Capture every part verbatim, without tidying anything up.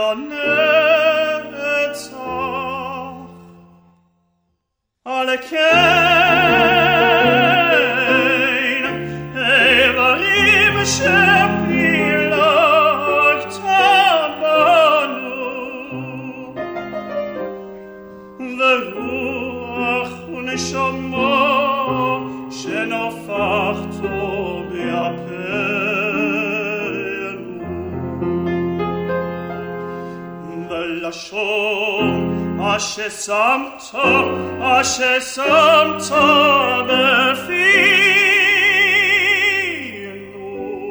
לנצח. על כן איברים שפילגת בנו, ורוח ונשמה שנפחת באפינו, ולשון אשר שמת, אשר שמת בפינו,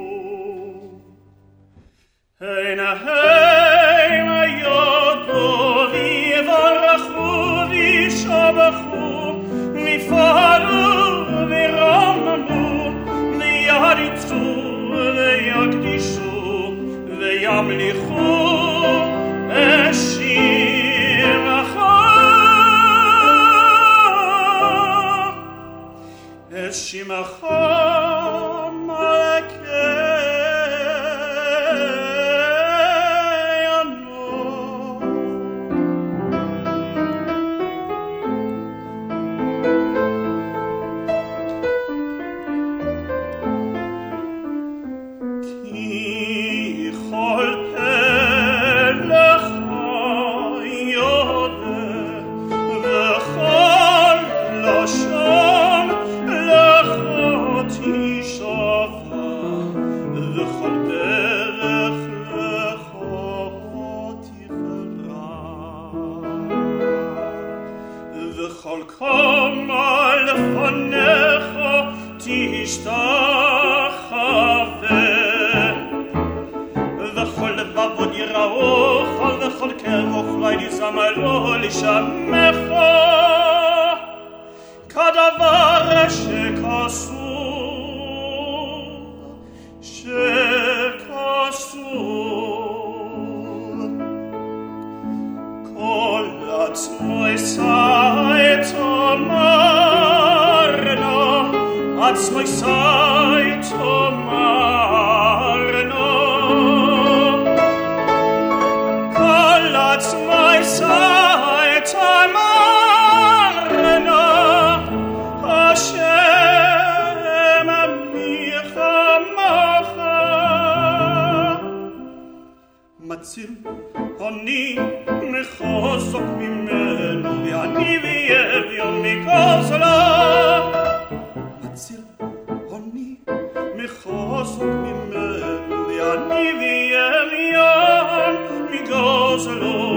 עיניהם יודו ויברכו וישבחו ויפארו וירוממו ויריצו ויקדישו וימליכו את שירך, את שמך וכל קומה לפניך תשתחווה, וכל לבבות יראוך, וכל קרב אוכלי יזמרו לשמך, כדבר שכסוף, שכסוף. כל עצמו אשאי תאמרנה, עצמו אשאי תאמרנה, כל עצמו אשאי תאמרנה, השם עמך עמך. מציל אני מחוזק ממנו, ואני ואביון מגוזלו. מציל אני מחוזק ממנו, ואני ואביון מגוזלו.